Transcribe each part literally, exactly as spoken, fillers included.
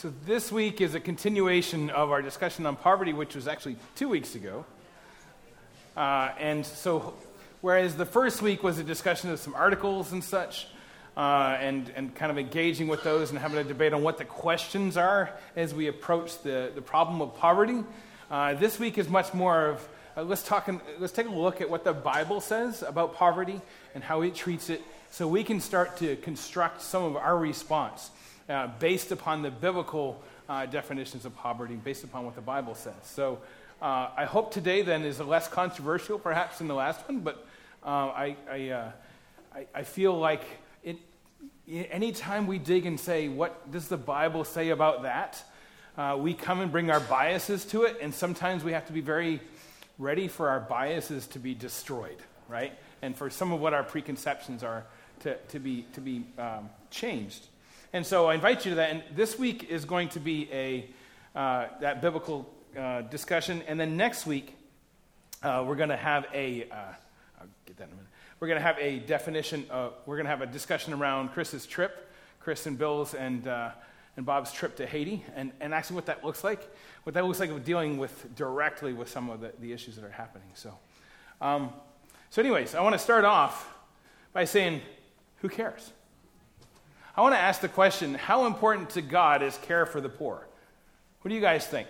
So this week is a continuation of our discussion on poverty, which was actually two weeks ago. Uh, and so, whereas the first week was a discussion of some articles and such, uh, and, and kind of engaging with those and having a debate on what the questions are as we approach the, the problem of poverty, uh, this week is much more of, uh, let's talk, and, let's take a look at what the Bible says about poverty and how it treats it, so we can start to construct some of our response Uh, based upon the biblical uh, definitions of poverty, based upon what the Bible says. So uh, I hope today then is less controversial perhaps than the last one, but uh, I I, uh, I I feel like it. Anytime we dig and say, what does the Bible say about that, uh, we come and bring our biases to it, and sometimes we have to be very ready for our biases to be destroyed, right? And for some of what our preconceptions are to, to be, to be um, changed. And so I invite you to that. And this week is going to be a uh, that biblical uh, discussion. And then next week, uh, we're going to have a, uh, I'll get that in a minute. We're going to have a definition, of, we're going to have a discussion around Chris's trip, Chris and Bill's and uh, and Bob's trip to Haiti, and, and actually what that looks like. What that looks like of dealing with directly with some of the, the issues that are happening. So, um, so anyways, I want to start off by saying, who cares? I want to ask the question, how important to God is care for the poor? What do you guys think?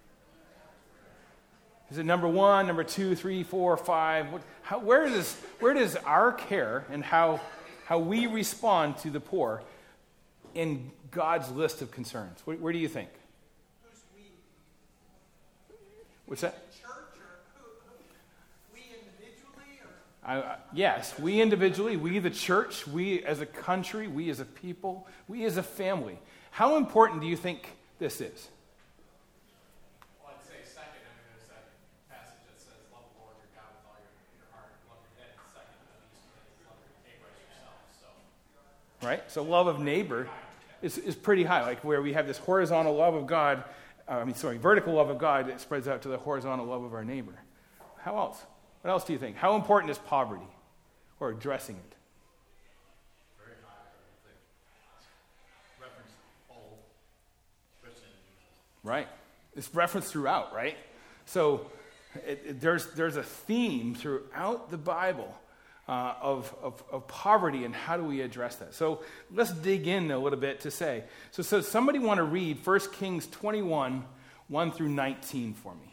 Is it number one, number two, three, four, five? What, how, where does where does our care and how how we respond to the poor in God's list of concerns? Where, where do you think? Who's we? What's that? Church or who, who? We individually or? I, I, yes, we individually, we the church, we as a country, we as a people, we as a family. How important do you think this is? Well, I'd say second. I mean, there's that passage that says, love the Lord your God with all your, your heart, love your head. Second, at least, love your neighbor as yourself. So, Right? So love of neighbor is, is pretty high. Like where we have this horizontal love of God, uh, I mean, sorry, vertical love of God, it spreads out to the horizontal love of our neighbor. How else? What else do you think? How important is poverty or addressing it? very high, I think. Reference all Christian. Right. It's referenced throughout, right? So it, it, there's there's a theme throughout the Bible uh, of, of of poverty, and how do we address that? So let's dig in a little bit to say. So, so somebody want to read First Kings twenty-one, one through nineteen for me.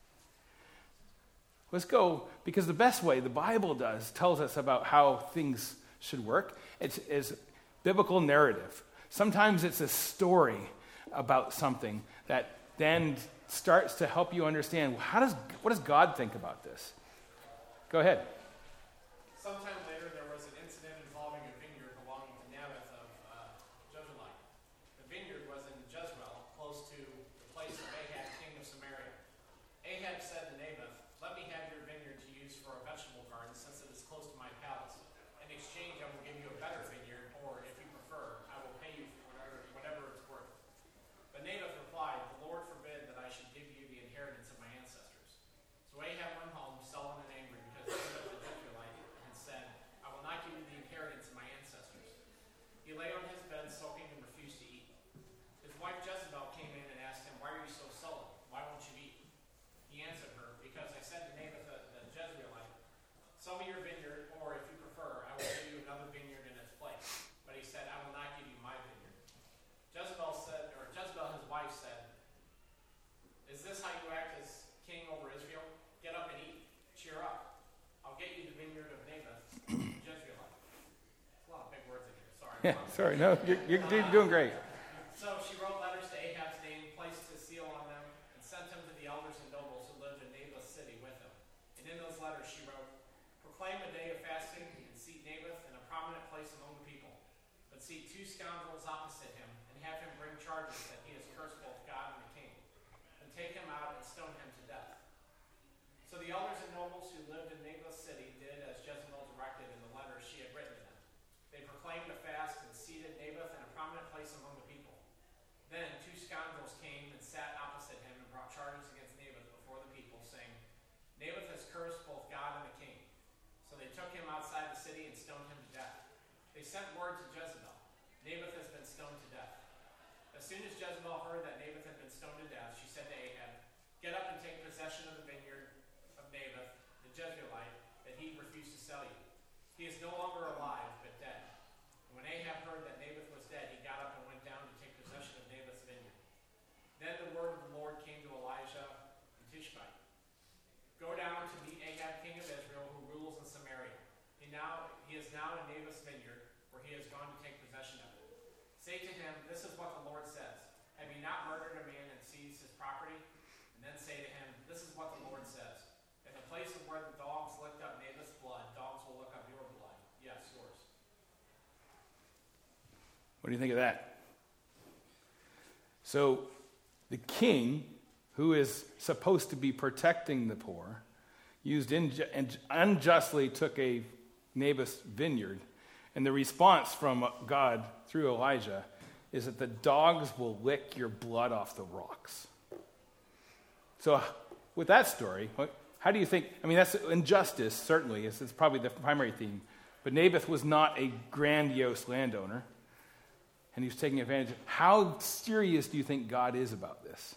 Let's go, because the best way the Bible does tells us about how things should work. It's, it's biblical narrative. Sometimes it's a story about something that then starts to help you understand, well, how does what does God think about this? Go ahead. Sometime later, there was an incident involving a vineyard belonging to Naboth of uh, Jezreel. The vineyard was in Jezreel, close to the place of Ahab, king of Samaria. Ahab said to Naboth, "Let me have your vineyard to use for a vegetable garden, since it is close to my palace. In exchange, I will give you a better vineyard, or if you prefer, I will pay you for whatever, whatever it's worth." But Naboth replied, "The Lord forbid that I should give you the inheritance of my ancestors." So Ahab went home, sullen and angry, because Naboth the Jezreelite had said, "I will not give you the inheritance of my ancestors." He lay on his bed, sulking, and refused to eat. His wife Jezebel came in and asked him, "Why are you so sullen? Why won't you eat?" He answered her, "Because I said to Naboth the, the Jezreelite, sell me your vineyard, or if you prefer, I will give you another vineyard in its place." But he said, "I will not give you my vineyard." Jezebel said, or Jezebel, his wife, said, "Is this how you act as king over Israel? Get up and eat. Cheer up. I'll get you the vineyard of Naboth, Jezreelite." A lot of big words in here. Sorry. Yeah, sorry, no, you're, you're doing great. So she wrote letters to Ahab's name, placed his seal on them, and sent them to the elders and nobles who lived in Naboth's city with him. And in those letters she wrote, "Proclaim a day of fasting and seat Naboth in a prominent place among the people. But seat two scoundrels opposite him, and have him bring charges that he has cursed both God and the king. And take him out and stone him to death." So the elders and nobles who lived in Naboth's city did as Jezebel directed in the letters she had written to them. They proclaimed a fast and seated Naboth in a prominent place among the people. Then two scoundrels came and sat opposite him and brought charges against Naboth before the people, saying, "Naboth has cursed both God and the king." So they took him outside the city and stoned him to death. They sent word to Jezebel, "Naboth has been stoned to death." As soon as Jezebel heard that Naboth had been stoned to death, she said to Ahab, "Get up and take possession of the vineyard of Naboth, the Jezreelite, that he refused to sell you. He is no longer alive, but dead." And when Ahab heard that Naboth was dead, he got up and went down to take possession of Naboth's vineyard. Then the word of the Lord came to Elijah in Tishbite. "Go down to meet Ahab, king of Israel, who rules in Samaria. He now he is now in Naboth's vineyard, where he has gone to take possession of it. Say to him, 'This is what the Lord says. Have you not murdered a man and seized his property?' And then say to him, 'This is what the Lord says. In the place of where the dogs licked up Naboth's blood, dogs will lick up your blood. Yes, yours.'" What do you think of that? So, the king, who is supposed to be protecting the poor, used inju- and unjustly took a Naboth's vineyard, and the response from God through Elijah is that the dogs will lick your blood off the rocks. So, with that story, what, how do you think? I mean, that's injustice, certainly. It's, it's probably the primary theme. But Naboth was not a grandiose landowner, and he was taking advantage of. How serious do you think God is about this?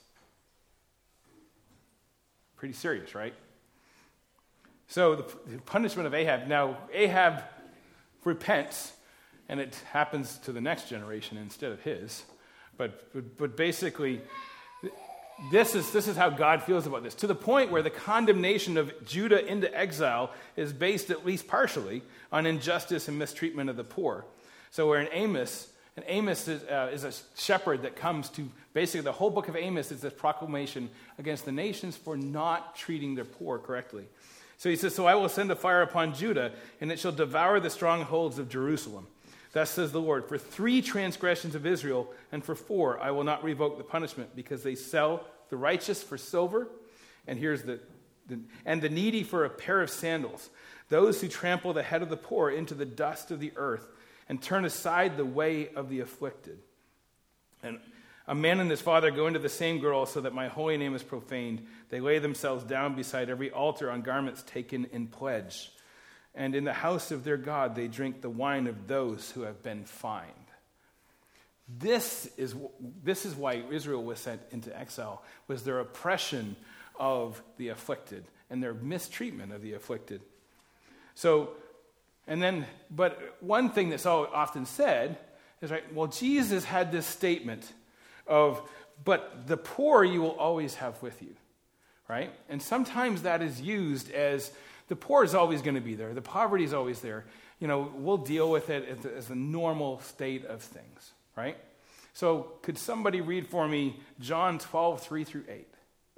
Pretty serious, right? So the, the punishment of Ahab. Now, Ahab repents, and it happens to the next generation instead of his. But but, but basically, this is this is how God feels about this. To the point where the condemnation of Judah into exile is based, at least partially, on injustice and mistreatment of the poor. So we're in Amos. And Amos is, uh, is a shepherd that comes to, basically the whole book of Amos is this proclamation against the nations for not treating their poor correctly. So he says, "So I will send a fire upon Judah, and it shall devour the strongholds of Jerusalem. Thus says the Lord, for three transgressions of Israel, and for four I will not revoke the punishment, because they sell the righteous for silver," and here's the, the and the needy for a pair of sandals, those who trample the head of the poor into the dust of the earth, and turn aside the way of the afflicted. And a man and his father go into the same girl, so that my holy name is profaned. They lay themselves down beside every altar on garments taken in pledge. And in the house of their God they drink the wine of those who have been fined. This is, this is why Israel was sent into exile, was their oppression of the afflicted and their mistreatment of the afflicted. So, and then, but one thing that's so often said is, right, well, Jesus had this statement of, "But the poor you will always have with you," right? And sometimes that is used as, the poor is always going to be there. The poverty is always there. You know, we'll deal with it as a, as a normal state of things, right? So could somebody read for me John twelve, three through eight?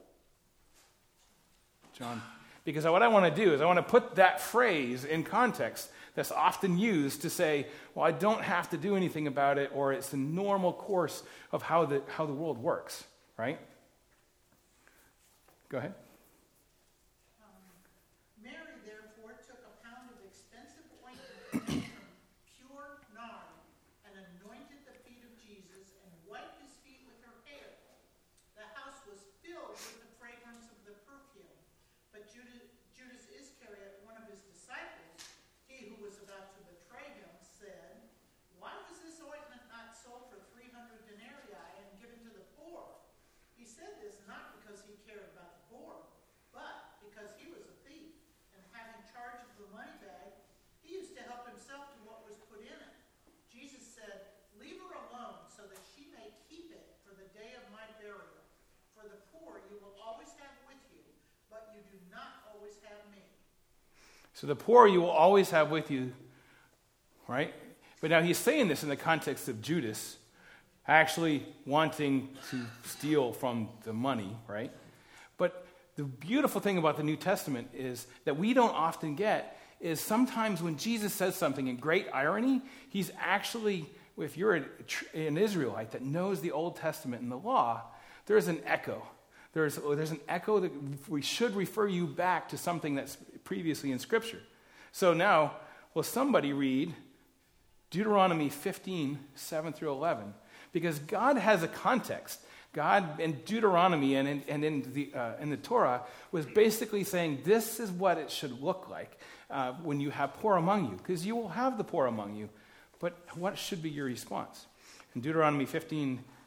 John, because what I want to do is I want to put that phrase in context that's often used to say, well, I don't have to do anything about it, or it's the normal course of how the how the world works, right? Go ahead. Um, Mary, therefore, took a pound of expensive ointment from pure nard and anointed the feet of Jesus and wiped his feet with her hair. The house was filled with the fragrance of the perfume. But Judas, Judas Iscariot, one of his disciples, he who was about to betray him, said, "Why was this ointment not sold for three hundred denarii and given to the poor?" He said this not because he cared about the poor, but because he was a thief, and having charge of the money bag, he used to help himself to what was put in it. Jesus said, "Leave her alone, so that she may keep it for the day of my burial. For the poor you will always have with you, but you do not always have me." So the poor you will always have with you, right? But now he's saying this in the context of Judas actually wanting to steal from the money, right? But the beautiful thing about the New Testament is that we don't often get is sometimes when Jesus says something in great irony, he's actually, if you're an Israelite that knows the Old Testament and the law, there's an echo. There's, there's an echo that we should refer you back to something that's previously in Scripture. So now, will somebody read Deuteronomy fifteen, seven through eleven? Because God has a context. God in Deuteronomy and in, and in, the, uh, in the Torah was basically saying this is what it should look like uh, when you have poor among you. Because you will have the poor among you. But what should be your response? In Deuteronomy fifteen,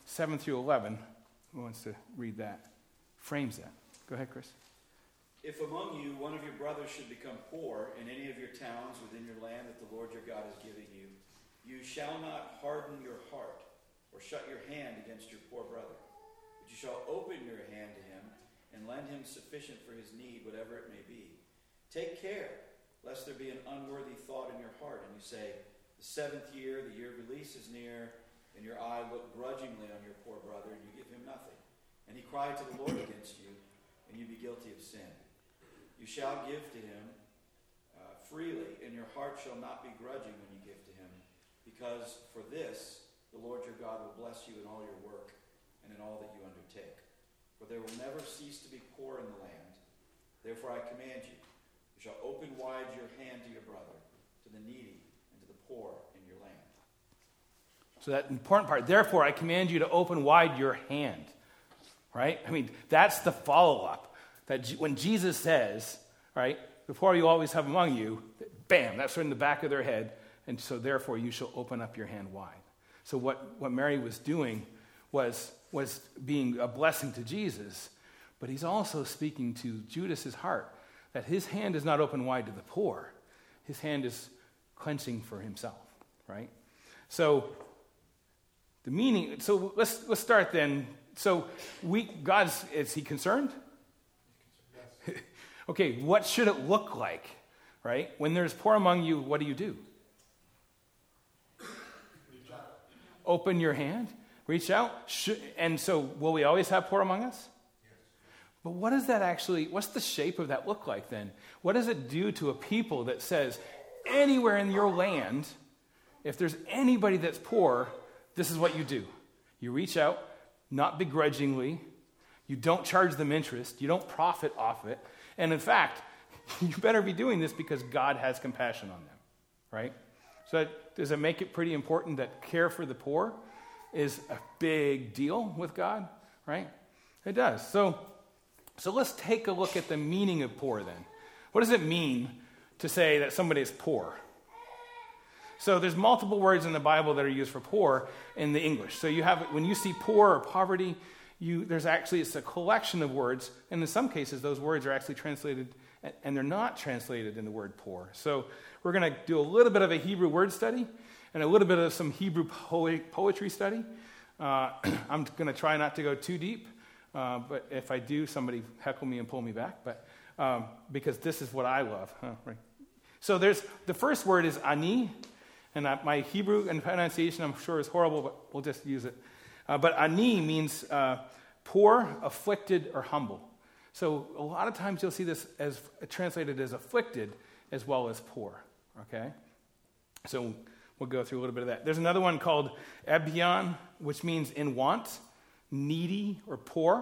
seven through eleven, who wants to read that, frames that. Go ahead, Chris. If among you one of your brothers should become poor in any of your towns within your land that the Lord your God is giving you, you shall not harden your heart or shut your hand against your poor brother, but you shall open your hand to him and lend him sufficient for his need, whatever it may be. Take care, lest there be an unworthy thought in your heart, and you say, the seventh year, the year of release is near, and your eye look grudgingly on your poor brother, and you give him nothing. And he cried to the Lord against you, and you be guilty of sin. You shall give to him uh, freely, and your heart shall not be grudging when you give to him, because for this the Lord your God will bless you in all your work and in all that you undertake. For there will never cease to be poor in the land. Therefore I command you, you shall open wide your hand to your brother, to the needy, and to the poor in your land. So that important part, therefore I command you to open wide your hand. Right? I mean, that's the follow-up. That when Jesus says, right, the poor you always have among you, bam, that's right in the back of their head, and so therefore you shall open up your hand wide. So what, what Mary was doing was, was being a blessing to Jesus, but he's also speaking to Judas's heart, that his hand is not open wide to the poor. His hand is clenching for himself, right? So the meaning, so let's let's start then. So we God's, is he concerned? Okay, what should it look like, right? When there's poor among you, what do you do? Reach out. Open your hand, reach out. Should, and so will we always have poor among us? Yes. But what does that actually, what's the shape of that look like then? What does it do to a people that says, anywhere in your land, if there's anybody that's poor, this is what you do. You reach out, not begrudgingly. You don't charge them interest. You don't profit off it. And in fact, you better be doing this because God has compassion on them, right? So that, does it make it pretty important that care for the poor is a big deal with God, right? It does. So, so let's take a look at the meaning of poor then. What does it mean to say that somebody is poor? So there's multiple words in the Bible that are used for poor in the English. So you have, when you see poor or poverty, You, there's actually, it's a collection of words, and in some cases, those words are actually translated, and they're not translated in the word poor. So we're going to do a little bit of a Hebrew word study, and a little bit of some Hebrew po- poetry study. Uh, I'm going to try not to go too deep, uh, but if I do, somebody heckle me and pull me back, but um, because this is what I love. Huh? Right. So there's, the first word is ani, and I, my Hebrew pronunciation, I'm sure, is horrible, but we'll just use it. Uh, but ani means uh, poor, afflicted, or humble. So a lot of times you'll see this as translated as afflicted as well as poor, okay? So we'll go through a little bit of that. There's another one called ebion, which means in want, needy, or poor.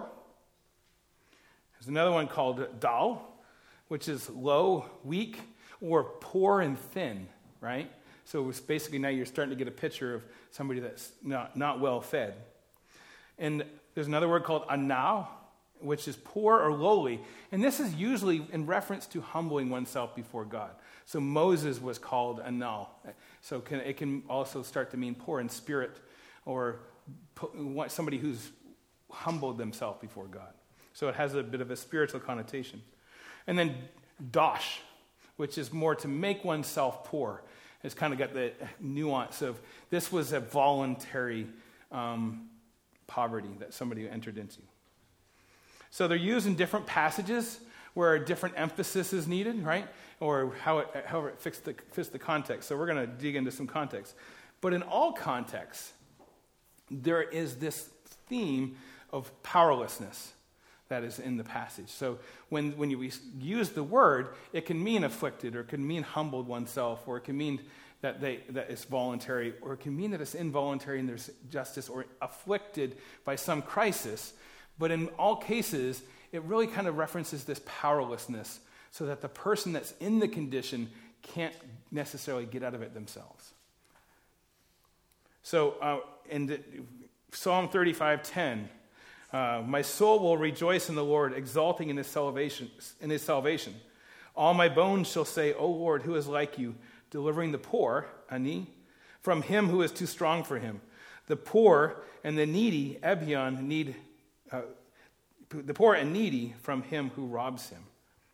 There's another one called dal, which is low, weak, or poor and thin, right? So it's basically now you're starting to get a picture of somebody that's not, not well fed. And there's another word called anau, which is poor or lowly. And this is usually in reference to humbling oneself before God. So Moses was called anau. So can, it can also start to mean poor in spirit or somebody who's humbled themselves before God. So it has a bit of a spiritual connotation. And then dosh, which is more to make oneself poor. It's kind of got the nuance of this was a voluntary um, poverty that somebody entered into. So they're used in different passages where a different emphasis is needed, right? Or how it, however it fits the, fits the context. So we're going to dig into some context. But in all contexts, there is this theme of powerlessness that is in the passage. So when, when you use the word, it can mean afflicted, or it can mean humbled oneself, or it can mean that they that it's voluntary, or it can mean that it's involuntary and there's justice, or afflicted by some crisis. But in all cases, it really kind of references this powerlessness so that the person that's in the condition can't necessarily get out of it themselves. So uh, in the, Psalm thirty-five ten, uh, my soul will rejoice in the Lord, exulting in his salvation. In his salvation, all my bones shall say, "O Lord, who is like you, delivering the poor, ani, from him who is too strong for him, The poor and the needy, Ebion, need uh, the poor and needy from him who robs him.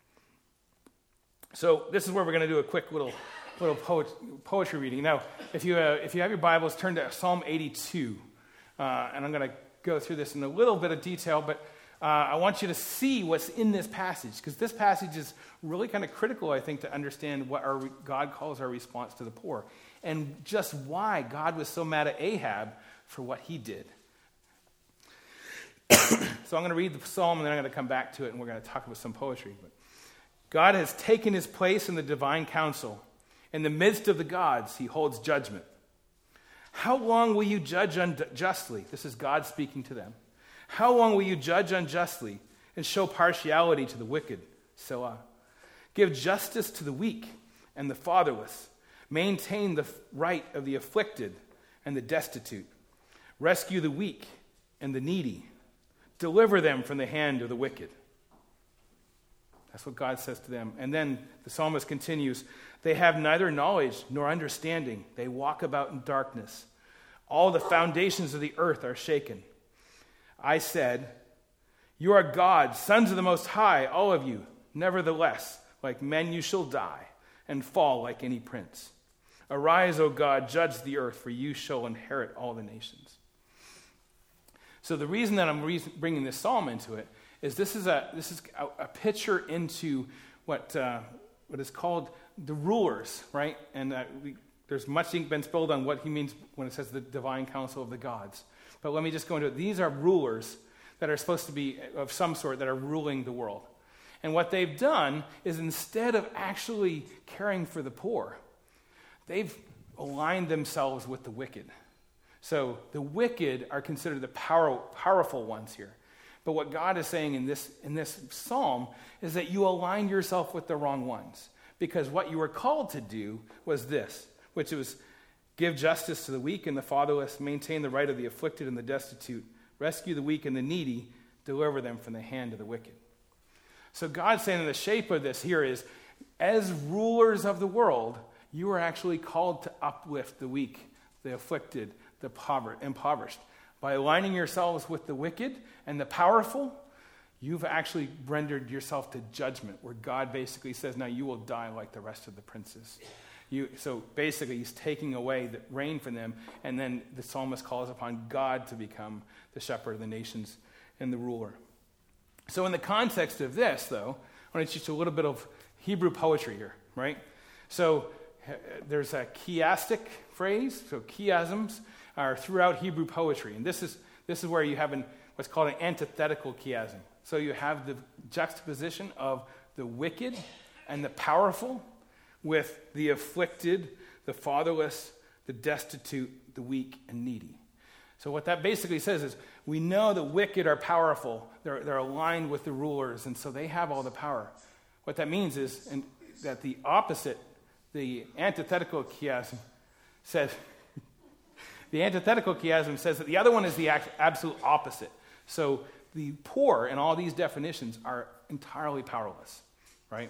So this is where we're going to do a quick little little poet, poetry reading. Now, if you uh, if you have your Bibles, turn to Psalm eighty-two, uh, and I'm going to go through this in a little bit of detail, but uh, I want you to see what's in this passage, because this passage is really kind of critical, I think, to understand what our God calls our response to the poor, and just why God was so mad at Ahab for what he did. So I'm going to read the psalm, and then I'm going to come back to it, and we're going to talk about some poetry. But God has taken his place in the divine council. In the midst of the gods, he holds judgment. How long will you judge unjustly? This is God speaking to them. How long will you judge unjustly and show partiality to the wicked? Selah. Give justice to the weak and the fatherless. Maintain the right of the afflicted and the destitute. Rescue the weak and the needy. Deliver them from the hand of the wicked. That's what God says to them. And then the psalmist continues, they have neither knowledge nor understanding. They walk about in darkness. All the foundations of the earth are shaken. I said, you are gods, sons of the Most High, all of you. Nevertheless, like men you shall die and fall like any prince. Arise, O God, judge the earth, for you shall inherit all the nations. So the reason that I'm re- bringing this psalm into it is this is a this is a, a picture into what uh, what is called the rulers, right? And uh, we, there's much ink been spilled on what he means when it says the divine council of the gods. But let me just go into it. These are rulers that are supposed to be of some sort that are ruling the world. And what they've done is instead of actually caring for the poor, they've aligned themselves with the wicked. So the wicked are considered the power, powerful ones here. But what God is saying in this, in this psalm is that you align yourself with the wrong ones. Because what you were called to do was this, which was give justice to the weak and the fatherless, maintain the right of the afflicted and the destitute, rescue the weak and the needy, deliver them from the hand of the wicked. So God's saying in the shape of this here is, as rulers of the world, you are actually called to uplift the weak, the afflicted, the impoverished. By aligning yourselves with the wicked and the powerful, you've actually rendered yourself to judgment, where God basically says, now you will die like the rest of the princes. You, so basically, he's taking away the reign from them, and then the psalmist calls upon God to become the shepherd of the nations and the ruler. So in the context of this, though, I want to teach you a little bit of Hebrew poetry here, right? So uh, there's a chiastic phrase, so chiasms are throughout Hebrew poetry, and this is this is where you have an, what's called an antithetical chiasm. So you have the juxtaposition of the wicked and the powerful with the afflicted, the fatherless, the destitute, the weak, and needy. So what that basically says is, we know the wicked are powerful. They're, they're aligned with the rulers, and so they have all the power. What that means is and that the opposite, the antithetical chiasm, says, the antithetical chiasm says that the other one is the absolute opposite. So the poor in all these definitions are entirely powerless, right?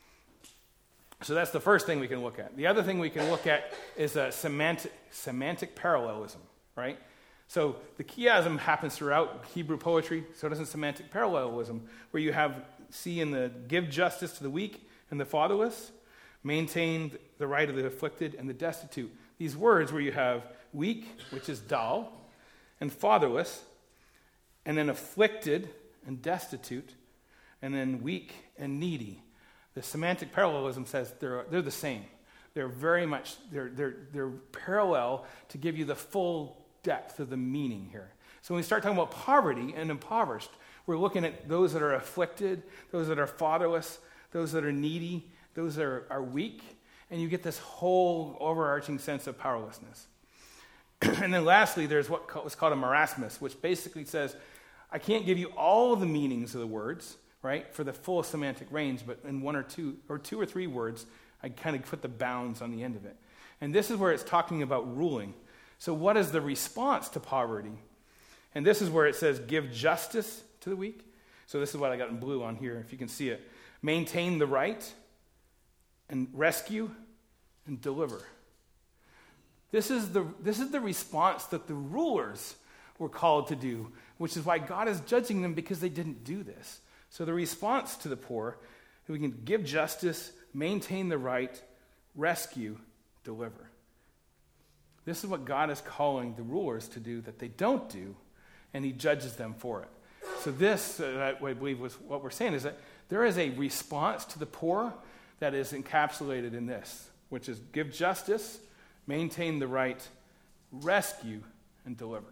So that's the first thing we can look at. The other thing we can look at is a semantic, semantic parallelism, right? So the chiasm happens throughout Hebrew poetry, so does semantic parallelism, where you have, see in the give justice to the weak and the fatherless, maintain the right of the afflicted and the destitute. These words where you have weak, which is dal, and fatherless, and then afflicted and destitute, and then weak and needy. The semantic parallelism says they're they're the same. They're very much they're they're they're parallel to give you the full depth of the meaning here. So when we start talking about poverty and impoverished, we're looking at those that are afflicted, those that are fatherless, those that are needy, those that are, are weak, and you get this whole overarching sense of powerlessness. And then lastly, there's what was called a marasmus, which basically says, I can't give you all the meanings of the words, right, for the full semantic range, but in one or two, or two or three words, I kind of put the bounds on the end of it. And this is where it's talking about ruling. So what is the response to poverty? And this is where it says, give justice to the weak. So this is what I got in blue on here, if you can see it. Maintain the right, and rescue, and deliver. This is the, this is the response that the rulers were called to do, which is why God is judging them, because they didn't do this. So the response to the poor, we can give justice, maintain the right, rescue, deliver. This is what God is calling the rulers to do that they don't do, and he judges them for it. So this, uh, I believe, was what we're saying, is that there is a response to the poor that is encapsulated in this, which is give justice, maintain the right, rescue, and deliver.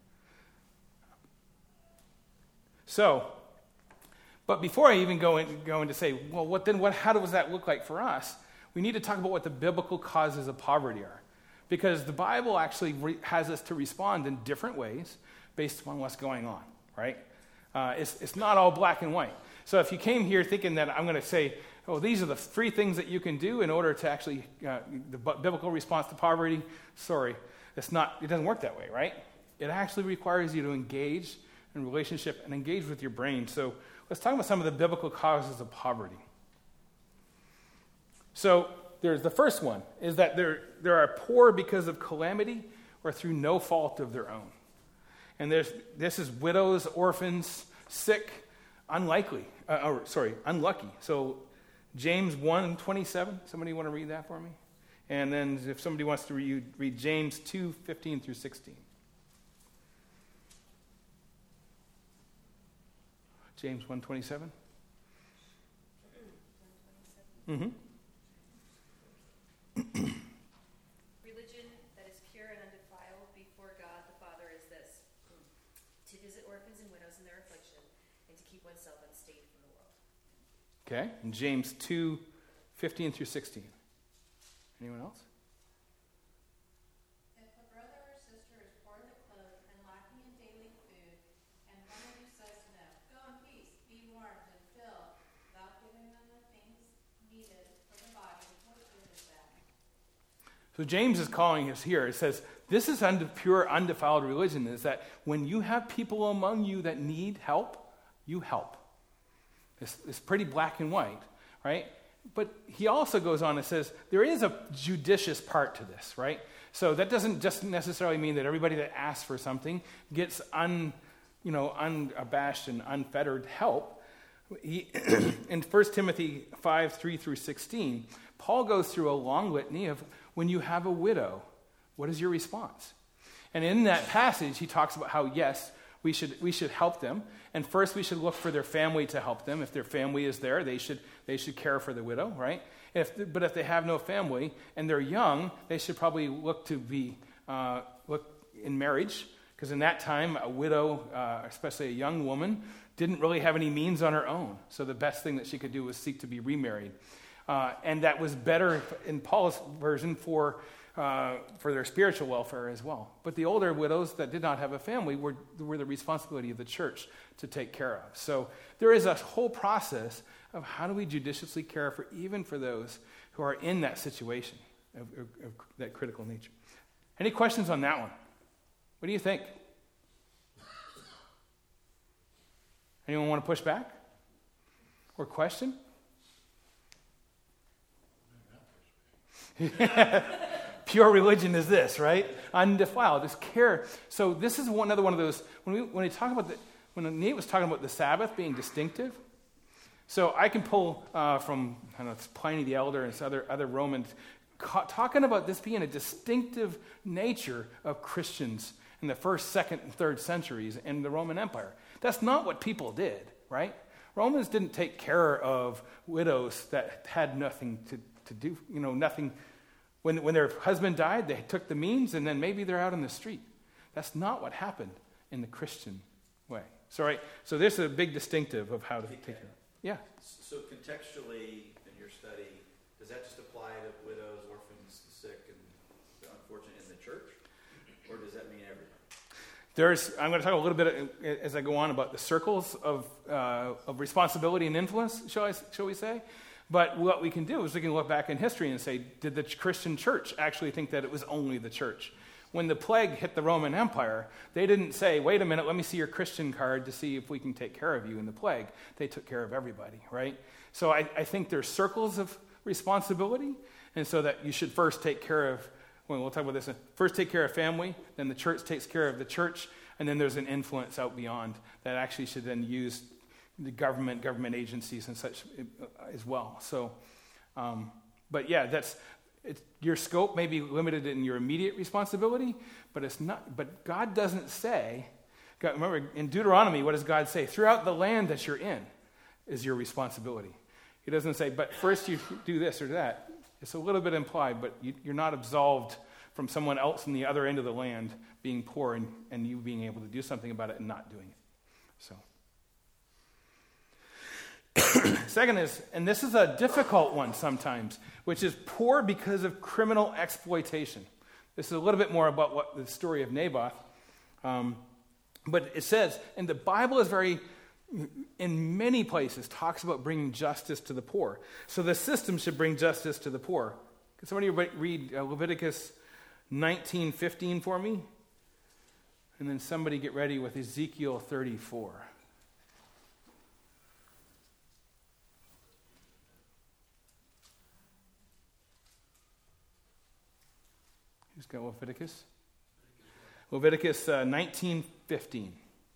So, but before I even go in, go in to say, well, what then? What? How does that look like for us? We need to talk about what the biblical causes of poverty are, because the Bible actually re- has us to respond in different ways based upon what's going on. Right? Uh, it's it's not all black and white. So if you came here thinking that I'm going to say, oh, these are the three things that you can do in order to actually uh, the b- biblical response to poverty, sorry, it's not. It doesn't work that way, right? It actually requires you to engage in relationship and engage with your brain. So let's talk about some of the biblical causes of poverty. So there's the first one, is that there, there are poor because of calamity or through no fault of their own. And there's this is widows, orphans, sick, unlikely, uh, or sorry, unlucky. So James one twenty-seven, somebody want to read that for me? And then if somebody wants to read, read James two fifteen through sixteen. James one twenty-seven. Mm-hmm. Religion that is pure and undefiled before God the Father is this: to visit orphans and widows in their affliction, and to keep oneself unstained from the world. Okay, and James two fifteen through sixteen. Anyone else? If a brother or sister is poorly clothed and lacking in daily food, and one of you says to them, "Go in peace, be warmed and filled," without giving them the things needed for the body, what good is that? So James is calling us here. It says, this is unde- pure, undefiled religion, is that when you have people among you that need help, you help. It's, it's pretty black and white, right? But he also goes on and says, there is a judicious part to this, right? So that doesn't just necessarily mean that everybody that asks for something gets un, you know, unabashed and unfettered help. He, in First Timothy five, three through sixteen, Paul goes through a long litany of when you have a widow, what is your response? And in that passage, he talks about how, yes, we should we should help them. And first, we should look for their family to help them. If their family is there, they should they should care for the widow, right? If but if they have no family and they're young, they should probably look to be uh, look in marriage, because in that time, a widow, uh, especially a young woman, didn't really have any means on her own. So the best thing that she could do was seek to be remarried. Uh, and that was better in Paul's version for uh, for their spiritual welfare as well. But the older widows that did not have a family were, were the responsibility of the church to take care of. So there is a whole process of how do we judiciously care for even for those who are in that situation of, of, of that critical nature. Any questions on that one? What do you think? Anyone want to push back? Or question? Pure religion is this, right? Undefiled, is care. So this is one, another one of those, when we when we talk about the, when Nate was talking about the Sabbath being distinctive, so I can pull uh, from, I don't know, it's Pliny the Elder and other, other Romans, ca- talking about this being a distinctive nature of Christians in the first, second, and third centuries in the Roman Empire. That's not what people did, right? Romans didn't take care of widows that had nothing to, to do, you know, nothing. When, when their husband died, they took the means, and then maybe they're out in the street. That's not what happened in the Christian way. So, right, so this is a big distinctive of how to take care of it. Yeah. So contextually, in your study, does that just apply to widows, orphans, the sick, and the unfortunate in the church? Or does that mean everybody? There's, I'm going to talk a little bit as I go on about the circles of uh, of responsibility and influence, shall, I, shall we say? But what we can do is we can look back in history and say, did the Christian church actually think that it was only the church? When the plague hit the Roman Empire, they didn't say, wait a minute, let me see your Christian card to see if we can take care of you in the plague. They took care of everybody, right? So I, I think there's circles of responsibility, and so that you should first take care of well, we'll talk about this. First take care of family, then the church takes care of the church, and then there's an influence out beyond that actually should then use the government, government agencies and such as well. So, um, but yeah, that's, it's, your scope may be limited in your immediate responsibility, but it's not, but God doesn't say, God, remember in Deuteronomy, what does God say? Throughout the land that you're in is your responsibility. He doesn't say, but first you do this or that. It's a little bit implied, but you, you're not absolved from someone else in the other end of the land being poor and, and you being able to do something about it and not doing it. So. Second is, and this is a difficult one sometimes, which is poor because of criminal exploitation. This is a little bit more about what the story of Naboth. Um, but it says, and the Bible is very, in many places, talks about bringing justice to the poor. So the system should bring justice to the poor. Can somebody read uh, Leviticus nineteen fifteen for me? And then somebody get ready with Ezekiel thirty-four. Who's got Leviticus? Leviticus uh, nineteen fifteen.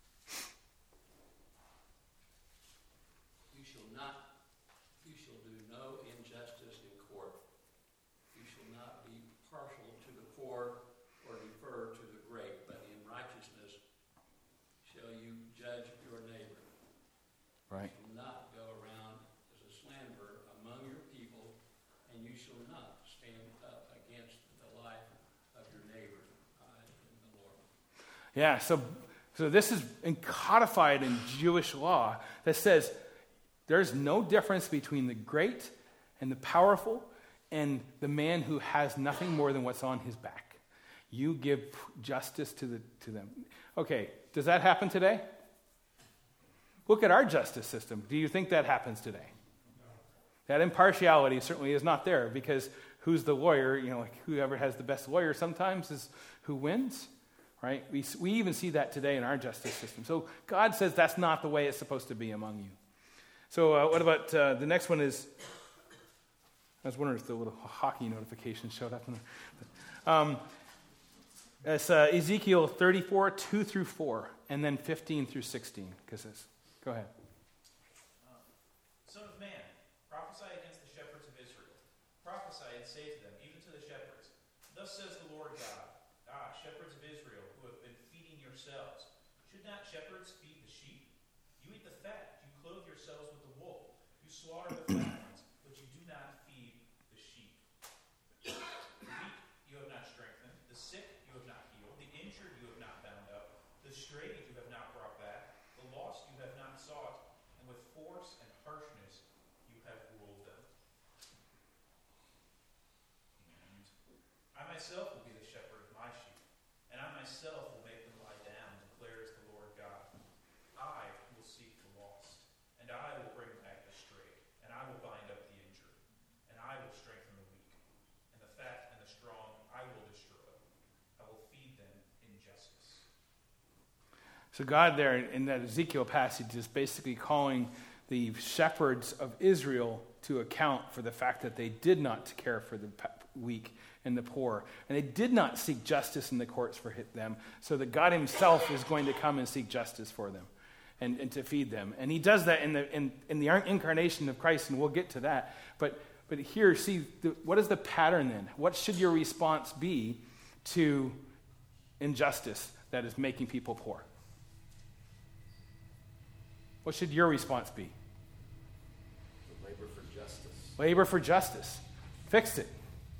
You shall not, you shall do no injustice in court. You shall not be partial to the poor or defer to the great, but in righteousness shall you judge your neighbor. Right. You shall not go around as a slanderer among your people, and you shall not stand up against the life of your neighbor. I am the Lord. Yeah, so so this is codified in Jewish law that says there's no difference between the great and the powerful and the man who has nothing more than what's on his back. You give justice to the to them. Okay, does that happen today? Look at our justice system. Do you think that happens today? No. That impartiality certainly is not there because who's the lawyer? You know, like whoever has the best lawyer sometimes is who wins. Right? We we even see that today in our justice system. So God says that's not the way it's supposed to be among you. So uh, what about uh, the next one is, I was wondering if the little hockey notification showed up. In the, um, it's uh, Ezekiel thirty-four, two through four, and then fifteen through sixteen. Because it's, go ahead. Um, Son of man, prophesy against the shepherds of Israel. Prophesy and say to them, even to the shepherds, thus says the Lord God, ah, shepherds of Israel, who have been feeding yourselves. Should not shepherds feed the sheep? You eat the fat, you clothe yourselves with the wool. You slaughter the fat ones, but you do not feed the sheep. The weak you have not strengthened, the sick you have not healed, the injured you have not bound up, the strayed you have not brought back, the lost you have not sought, and with force and harshness you have ruled them. And I myself will be the shepherd of my sheep, and I myself will make them lie down, declares the Lord God. I will seek the lost, and I will bring back the strayed, and I will bind up the injured, and I will strengthen the weak, and the fat and the strong I will destroy. I will feed them in justice. So God there in that Ezekiel passage is basically calling the shepherds of Israel to account for the fact that they did not care for the weak and the poor. And they did not seek justice in the courts for them. So that God himself is going to come and seek justice for them and, and to feed them. And he does that in the in, in the incarnation of Christ, and we'll get to that. But but here, see, the, what is the pattern then? What should your response be to injustice that is making people poor? What should your response be? Labor for justice. Labor for justice. Fix it.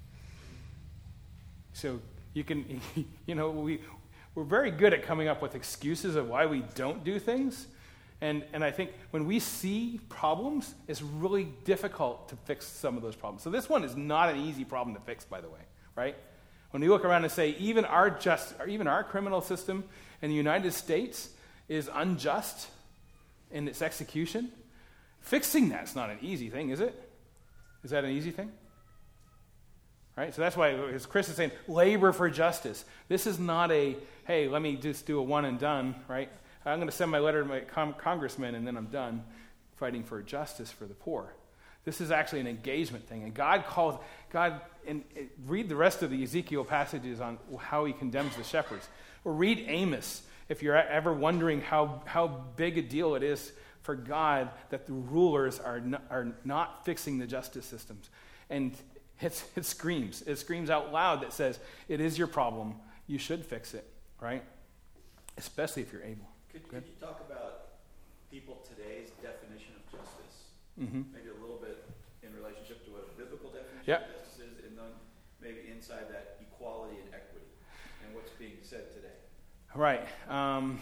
So you can, you know, we, we're very good at coming up with excuses of why we don't do things. And, and I think when we see problems, it's really difficult to fix some of those problems. So this one is not an easy problem to fix, by the way, right? When you look around and say, even our just, or even our criminal system in the United States is unjust in its execution, fixing that's not an easy thing, is it? Is that an easy thing? Right? So that's why, as Chris is saying, labor for justice. This is not a, hey, let me just do a one and done, right? I'm going to send my letter to my com- congressman and then I'm done fighting for justice for the poor. This is actually an engagement thing. And God calls, God, and, and read the rest of the Ezekiel passages on how he condemns the shepherds. Or read Amos if you're ever wondering how, how big a deal it is for God that the rulers are not, are not fixing the justice systems. And it's, it screams. It screams out loud that says, it is your problem. You should fix it, right? Especially if you're able. Could, could you talk about people today's definition of justice? Mm-hmm. Maybe a little bit in relationship to what a biblical definition Yep. of justice is, and then maybe inside that equality and equity and what's being said today. Right. Um,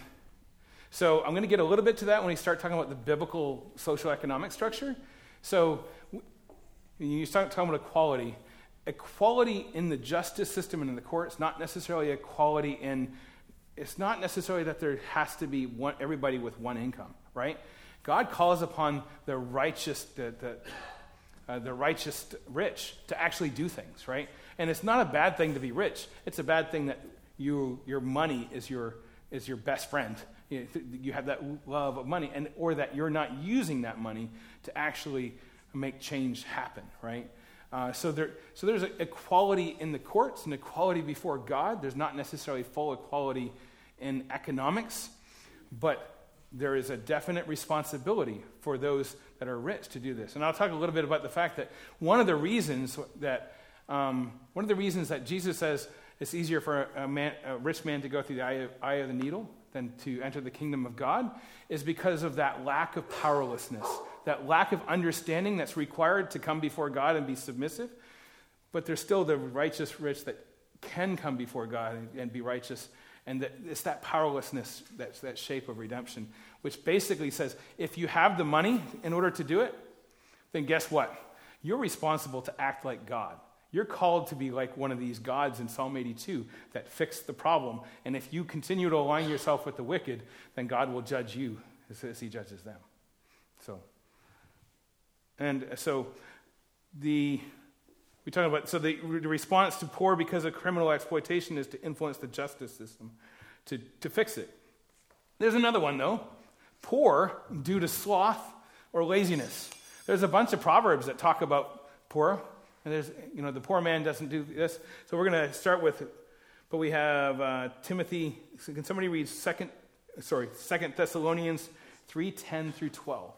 so I'm going to get a little bit to that when we start talking about the biblical social economic structure. So when you start talking about equality, equality in the justice system and in the courts, not necessarily equality in, it's not necessarily that there has to be one, everybody with one income, right? God calls upon the righteous, the, the, uh, the righteous rich to actually do things, right? And it's not a bad thing to be rich. It's a bad thing that you, your money is your is your best friend. You, you have that love of money, and or that you're not using that money to actually make change happen, right? Uh, so there, so there's a equality in the courts and equality before God. There's not necessarily full equality in economics, but there is a definite responsibility for those that are rich to do this. And I'll talk a little bit about the fact that one of the reasons that um, one of the reasons that Jesus says it's easier for a, man, a rich man to go through the eye of, eye of the needle than to enter the kingdom of God is because of that lack of powerlessness, that lack of understanding that's required to come before God and be submissive. But there's still the righteous rich that can come before God and, and be righteous. And that it's that powerlessness, that's that shape of redemption, which basically says, if you have the money in order to do it, then guess what? You're responsible to act like God. You're called to be like one of these gods in Psalm eighty-two that fix the problem. And if you continue to align yourself with the wicked, then God will judge you as, as he judges them. So, and so the... We talk about, so the, the response to poor because of criminal exploitation is to influence the justice system, to, to fix it. There's another one, though. Poor due to sloth or laziness. There's a bunch of proverbs that talk about poor, and there's, you know, the poor man doesn't do this. So we're going to start with, but we have uh, Timothy, so can somebody read second, sorry, Second Thessalonians three ten through twelve?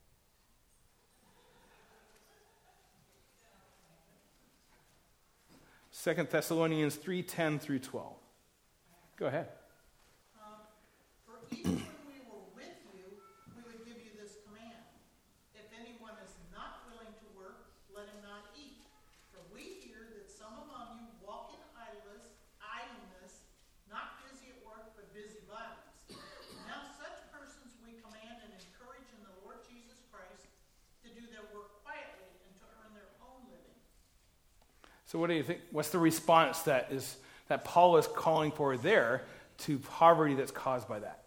Second Thessalonians three ten through twelve. Go ahead. Um, For even when we were with you, we would give you this command. If anyone is not willing to work, let him not eat. For we hear that some among you walk in idleness, idleness, not busy at work, but busy violence. Now such persons we command and encourage in the Lord Jesus Christ to do their work quietly and to earn their own living. So what do you think? What's the response that is that Paul is calling for there to poverty that's caused by that?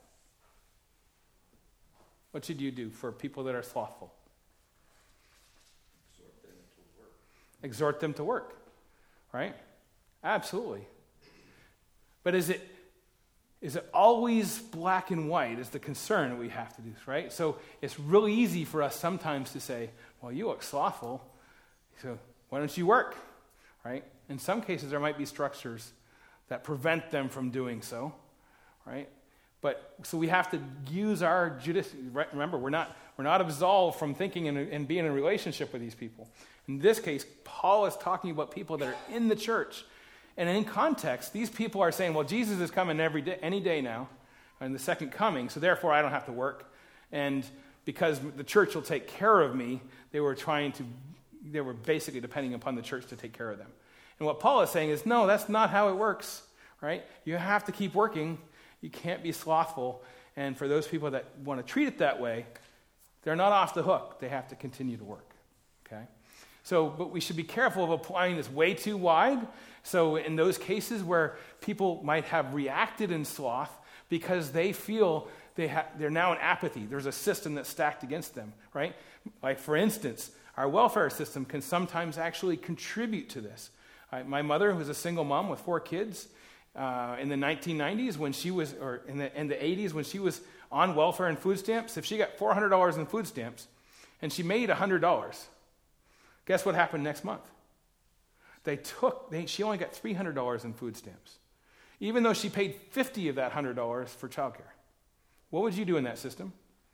What should you do for people that are slothful? Exhort them to work. Exhort them to work, right? Absolutely. But is it is it always black and white is the concern that we have to do, right? So it's really easy for us sometimes to say, well, you look slothful, so why don't you work? Right? In some cases, there might be structures that prevent them from doing so, right? But so we have to use our judici. Remember, we're not we're not absolved from thinking and, and being in a relationship with these people. In this case, Paul is talking about people that are in the church, and in context, these people are saying, "Well, Jesus is coming every day, any day now, in the second coming. So therefore, I don't have to work, and because the church will take care of me." They were trying to. They were basically depending upon the church to take care of them. And what Paul is saying is, no, that's not how it works, right? You have to keep working. You can't be slothful. And for those people that want to treat it that way, they're not off the hook. They have to continue to work, okay? So, but we should be careful of applying this way too wide. So in those cases where people might have reacted in sloth because they feel they ha- they're now in apathy. There's a system that's stacked against them, right? Like, for instance, our welfare system can sometimes actually contribute to this. Uh, my mother, who was a single mom with four kids, uh, in the nineteen nineties when she was, or in the, in the eighties when she was on welfare and food stamps, if she got four hundred dollars in food stamps and she made one hundred dollars, Guess what happened next month? They took, they, she only got three hundred dollars in food stamps, even though she paid fifty of that one hundred dollars for childcare. What would you do in that system?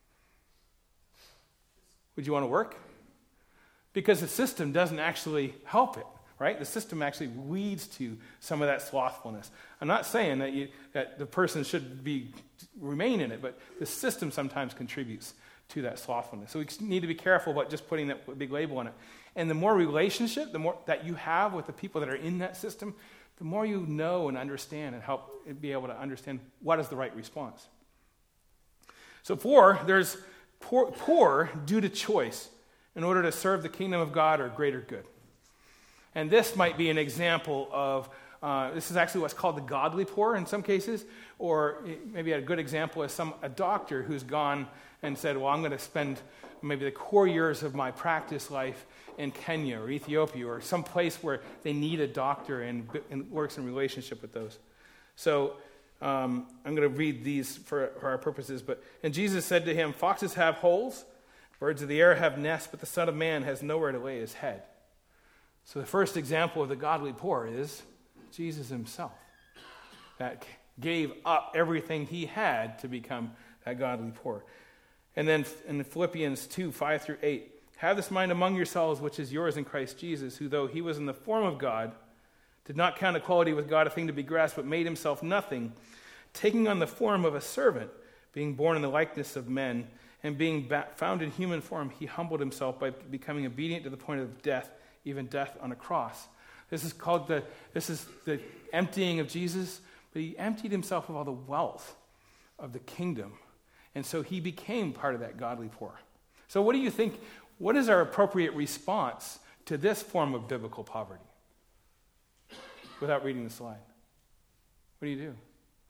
Would you want to work? Because the system doesn't actually help it, right? The system actually leads to some of that slothfulness. I'm not saying that you, that the person should be remain in it, but the system sometimes contributes to that slothfulness. So we need to be careful about just putting that big label on it. And the more relationship, the more that you have with the people that are in that system, the more you know and understand and help be able to understand what is the right response. So four, there's poor, poor due to choice in order to serve the kingdom of God or greater good. And this might be an example of, uh, this is actually what's called the godly poor in some cases, or maybe a good example is some a doctor who's gone and said, well, I'm going to spend maybe the core years of my practice life in Kenya or Ethiopia or some place where they need a doctor and, and works in relationship with those. So um, I'm going to read these for, for our purposes. But and Jesus said to him, foxes have holes, birds of the air have nests, but the Son of Man has nowhere to lay his head. So the first example of the godly poor is Jesus himself, that gave up everything he had to become that godly poor. And then in Philippians two, five through eight, have this mind among yourselves, which is yours in Christ Jesus, who though he was in the form of God, did not count equality with God a thing to be grasped, but made himself nothing, taking on the form of a servant, being born in the likeness of men, and being found in human form, he humbled himself by becoming obedient to the point of death, even death on a cross. This is called the, this is the emptying of Jesus, but he emptied himself of all the wealth of the kingdom. And so he became part of that godly poor. So what do you think, what is our appropriate response to this form of biblical poverty? Without reading the slide. What do you do?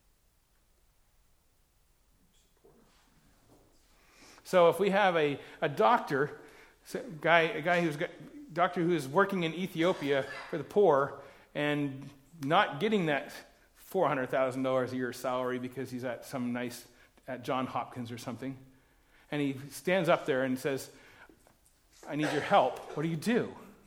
So if we have a, a doctor, a guy, a guy who's got, doctor who is working in Ethiopia for the poor and not getting that four hundred thousand dollars a year salary because he's at some nice, at Johns Hopkins or something, and he stands up there and says, I need your help. What do you do?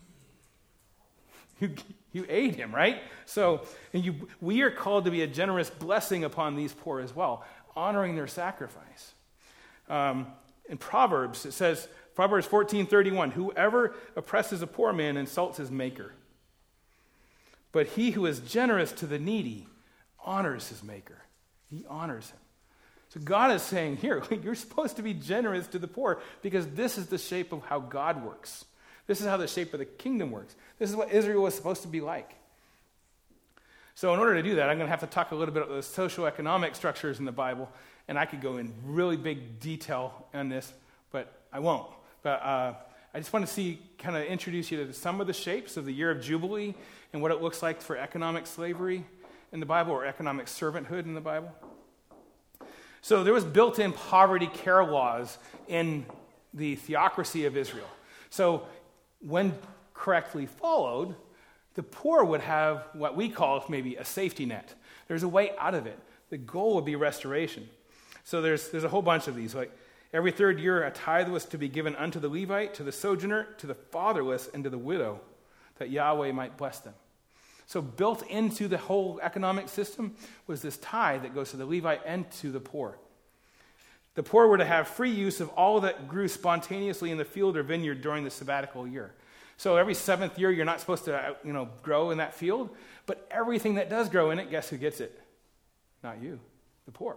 You, you aid him, right? So and you, we are called to be a generous blessing upon these poor as well, honoring their sacrifice. Um, in Proverbs, it says, Proverbs fourteen thirty-one, whoever oppresses a poor man insults his maker. But he who is generous to the needy honors his maker. He honors him. So God is saying here, you're supposed to be generous to the poor because this is the shape of how God works. This is how the shape of the kingdom works. This is what Israel was supposed to be like. So in order to do that, I'm going to have to talk a little bit about the socioeconomic structures in the Bible, and I could go in really big detail on this, but I won't. But uh, I just want to see, kind of introduce you to some of the shapes of the year of Jubilee and what it looks like for economic slavery in the Bible or economic servanthood in the Bible. So there was built-in poverty care laws in the theocracy of Israel. So when correctly followed, the poor would have what we call maybe a safety net. There's a way out of it. The goal would be restoration. So there's there's a whole bunch of these. Like every third year, a tithe was to be given unto the Levite, to the sojourner, to the fatherless, and to the widow, that Yahweh might bless them. So built into the whole economic system was this tithe that goes to the Levite and to the poor. The poor were to have free use of all that grew spontaneously in the field or vineyard during the sabbatical year. So every seventh year, you're not supposed to, you know, grow in that field, but everything that does grow in it, guess who gets it? Not you, the poor.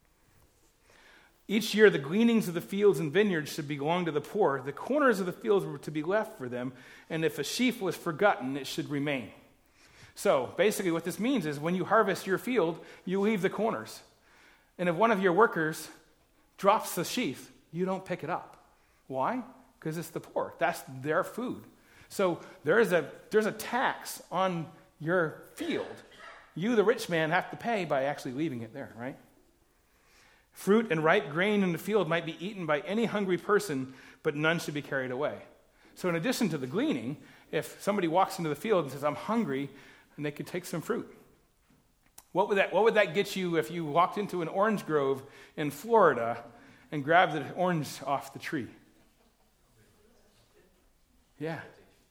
Each year, the gleanings of the fields and vineyards should belong to the poor. The corners of the fields were to be left for them, and if a sheaf was forgotten, it should remain. So basically what this means is when you harvest your field, you leave the corners. And if one of your workers drops the sheaf, you don't pick it up. Why? Because it's the poor. That's their food. So there is a there's a tax on your field. You, the rich man, have to pay by actually leaving it there, right? Fruit and ripe grain in the field might be eaten by any hungry person, but none should be carried away. So in addition to the gleaning, if somebody walks into the field and says, I'm hungry, and they could take some fruit. What would that, what would that get you if you walked into an orange grove in Florida and grabbed the orange off the tree? Yeah,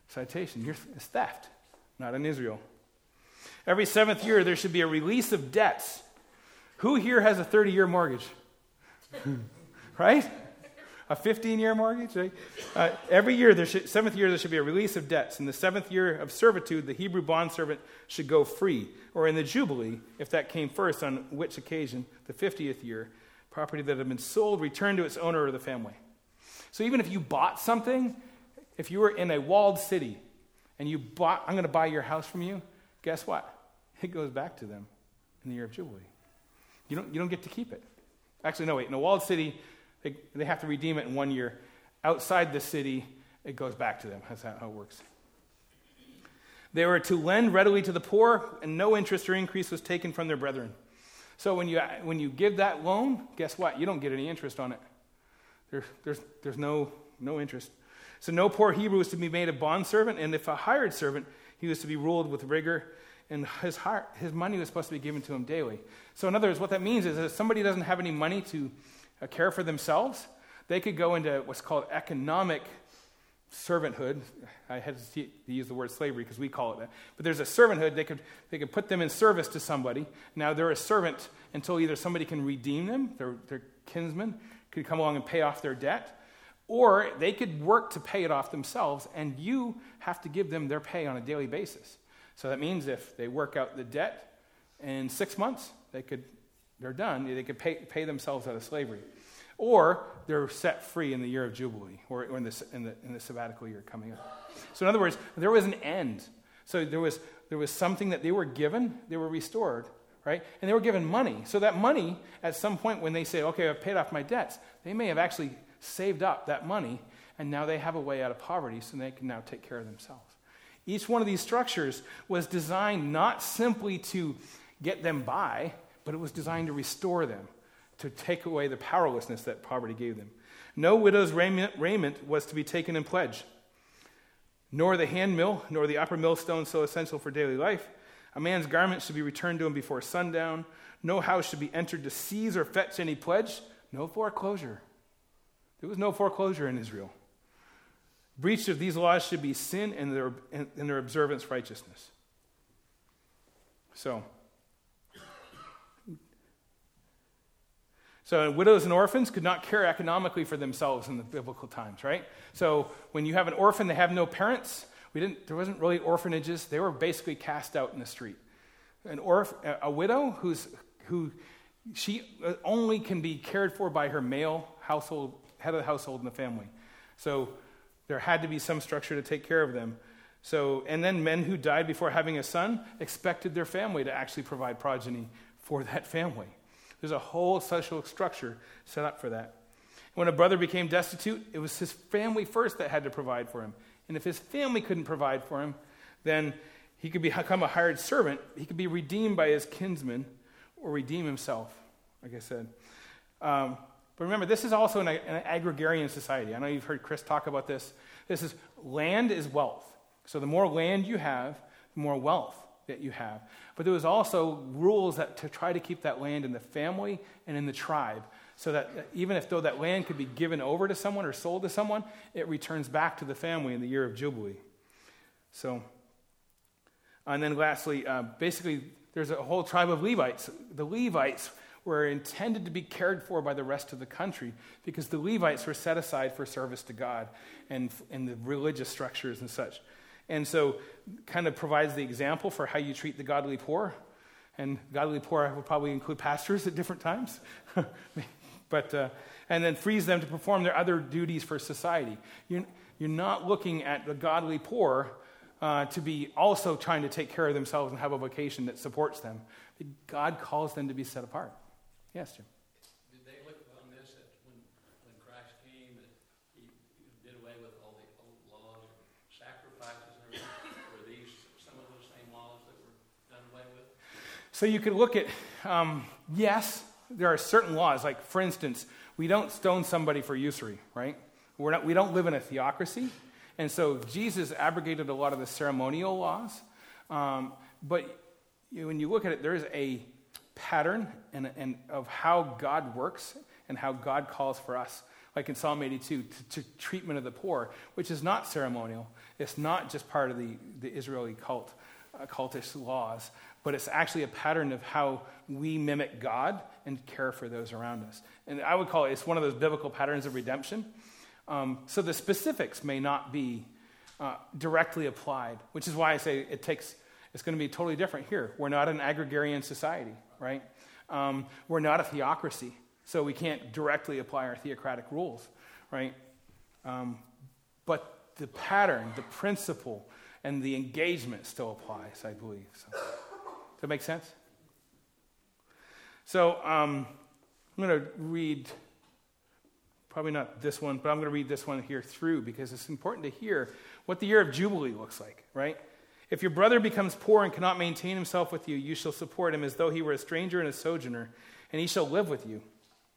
Citation, you're, it's theft, not in Israel. Every seventh year, there should be a release of debts. Who here has a thirty-year mortgage? Right? A fifteen-year mortgage? Right? Uh, every year, there should, seventh year, there should be a release of debts. In the seventh year of servitude, the Hebrew bondservant should go free. Or in the Jubilee, if that came first, on which occasion, the fiftieth year, property that had been sold returned to its owner or the family. So even if you bought something, if you were in a walled city and you bought, I'm going to buy your house from you, guess what? It goes back to them in the year of Jubilee. You don't, you don't get to keep it. Actually, no, wait. In a walled city, they, they have to redeem it in one year. Outside the city, it goes back to them. That's how it works. They were to lend readily to the poor, and no interest or increase was taken from their brethren. So when you when you give that loan, guess what? You don't get any interest on it. There, there's there's no no interest. So no poor Hebrew was to be made a bondservant, and if a hired servant, he was to be ruled with rigor, and his heart, his money was supposed to be given to him daily. So in other words, what that means is that if somebody doesn't have any money to uh, care for themselves, they could go into what's called economic servanthood. I hesitate to use the word slavery because we call it that. But there's a servanthood. They could they could put them in service to somebody. Now they're a servant until either somebody can redeem them, their, their kinsman could come along and pay off their debt, or they could work to pay it off themselves, and you have to give them their pay on a daily basis. So that means if they work out the debt in six months, they could they're done. They could pay pay themselves out of slavery. Or they're set free in the year of Jubilee, or in the, in the in the sabbatical year coming up. So in other words, there was an end. So there was there was something that they were given, they were restored, right? And they were given money. So that money, at some point when they say, okay, I've paid off my debts, they may have actually saved up that money, and now they have a way out of poverty, so they can now take care of themselves. Each one of these structures was designed not simply to get them by, but it was designed to restore them, to take away the powerlessness that poverty gave them. No widow's raiment, raiment was to be taken in pledge, nor the handmill, nor the upper millstone so essential for daily life. A man's garment should be returned to him before sundown. No house should be entered to seize or fetch any pledge. No foreclosure. There was no foreclosure in Israel. Breach of these laws should be sin, and their, and their observance righteousness. So, So widows and orphans could not care economically for themselves in the biblical times, right? So when you have an orphan, they have no parents. We didn't. There wasn't really orphanages. They were basically cast out in the street. An orph, a widow who's who she only can be cared for by her male household head of the household in the family. So there had to be some structure to take care of them. So and then men who died before having a son expected their family to actually provide progeny for that family. There's a whole social structure set up for that. When a brother became destitute, it was his family first that had to provide for him. And if his family couldn't provide for him, then he could become a hired servant. He could be redeemed by his kinsman or redeem himself, like I said. Um, but remember, this is also an, an agrarian society. I know you've heard Chris talk about this. This is land is wealth. So the more land you have, the more wealth that you have. But there was also rules that to try to keep that land in the family and in the tribe, so that even if though that land could be given over to someone or sold to someone, it returns back to the family in the year of Jubilee. So, and then lastly, uh, basically, there's a whole tribe of Levites. The Levites were intended to be cared for by the rest of the country because the Levites were set aside for service to God and, and the religious structures and such. And so kind of provides the example for how you treat the godly poor. And godly poor will probably include pastors at different times. but uh, and then frees them to perform their other duties for society. You're, you're not looking at the godly poor uh, to be also trying to take care of themselves and have a vocation that supports them. God calls them to be set apart. Yes, Jim? Did they look on this that when, when Christ came, that he, he did away with all the old laws and sacrifices and everything? Were these some of those same laws that were done away with? So you could look at, um, yes, there are certain laws. Like, for instance, we don't stone somebody for usury, right? We're not, we don't live in a theocracy. And so Jesus abrogated a lot of the ceremonial laws. Um, but you, when you look at it, there is a pattern and, and of how God works and how God calls for us. like in Psalm eighty-two, to, to treatment of the poor, which is not ceremonial. It's not just part of the, the Israeli cult, uh, cultish laws, but it's actually a pattern of how we mimic God and care for those around us. And I would call it, it's one of those biblical patterns of redemption. Um, so the specifics may not be uh, directly applied, which is why I say it takes, it's going to be totally different here. We're not an agrarian society, right? Um, we're not a theocracy, so we can't directly apply our theocratic rules, right? Um, but the pattern, the principle, and the engagement still applies, I believe. So, does that make sense? So um, I'm going to read, probably not this one, but I'm going to read this one here through because it's important to hear what the year of Jubilee looks like, right? If your brother becomes poor and cannot maintain himself with you, you shall support him as though he were a stranger and a sojourner, and he shall live with you.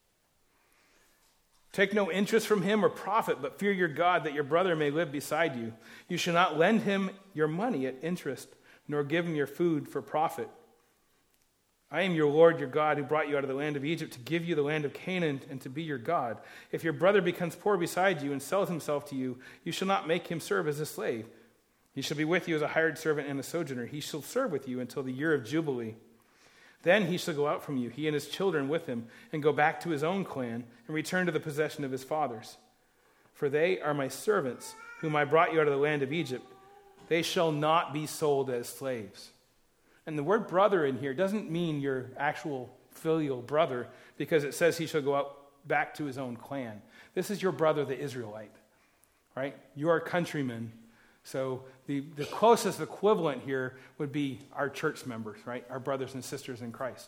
Take no interest from him or profit, but fear your God that your brother may live beside you. You shall not lend him your money at interest, nor give him your food for profit. I am your Lord, your God, who brought you out of the land of Egypt to give you the land of Canaan and to be your God. If your brother becomes poor beside you and sells himself to you, you shall not make him serve as a slave. He shall be with you as a hired servant and a sojourner. He shall serve with you until the year of Jubilee. Then he shall go out from you, he and his children with him, and go back to his own clan and return to the possession of his fathers. For they are my servants, whom I brought you out of the land of Egypt. They shall not be sold as slaves. And the word brother in here doesn't mean your actual filial brother, because it says he shall go out back to his own clan. This is your brother, the Israelite, right? You are countrymen. So the, the closest equivalent here would be our church members, right? Our brothers and sisters in Christ.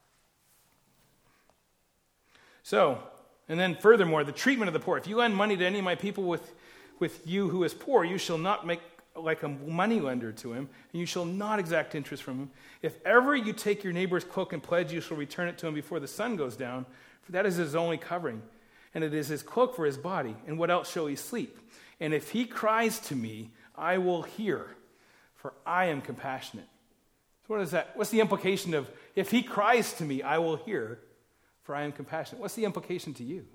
So, and then furthermore, the treatment of the poor. If you lend money to any of my people with, with you who is poor, you shall not make like a money lender to him, and you shall not exact interest from him. If ever you take your neighbor's cloak and pledge, you shall return it to him before the sun goes down, for that is his only covering, and it is his cloak for his body. And what else shall he sleep? And if he cries to me, I will hear, for I am compassionate. So what is that? What's the implication of, if he cries to me, I will hear, for I am compassionate? What's the implication to you?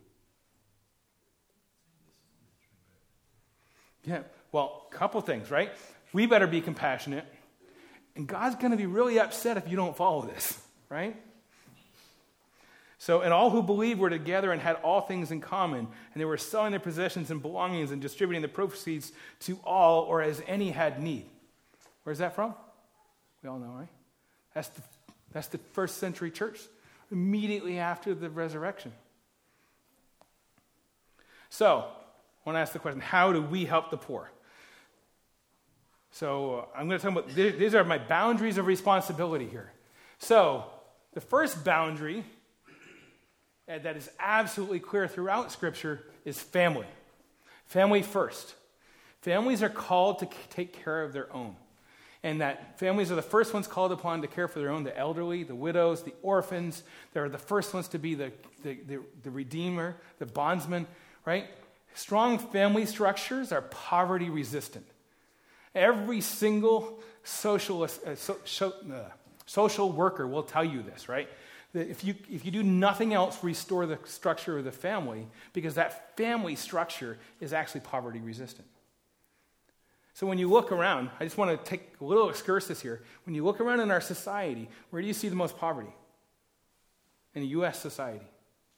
Yeah, well, a couple things, right? We better be compassionate, and God's going to be really upset if you don't follow this, right? So, and all who believed were together and had all things in common, and they were selling their possessions and belongings and distributing the proceeds to all, or as any had need. Where's that from? We all know, right? That's the, that's the first century church, immediately after the resurrection. So, I want to ask the question, how do we help the poor? So, uh, I'm going to talk about, these are my boundaries of responsibility here. So, the first boundary that is absolutely clear throughout Scripture is family. Family first. Families are called to take care of their own. And that families are the first ones called upon to care for their own, the elderly, the widows, the orphans. They're the first ones to be the, the, the, the redeemer, the bondsman, right? Strong family structures are poverty resistant. Every single socialist, uh, so, so, uh, social worker will tell you this, right? That if you, if you do nothing else, restore the structure of the family, because that family structure is actually poverty resistant. So when you look around, I just want to take a little excursus here. When you look around in our society, where do you see the most poverty? In the U S society.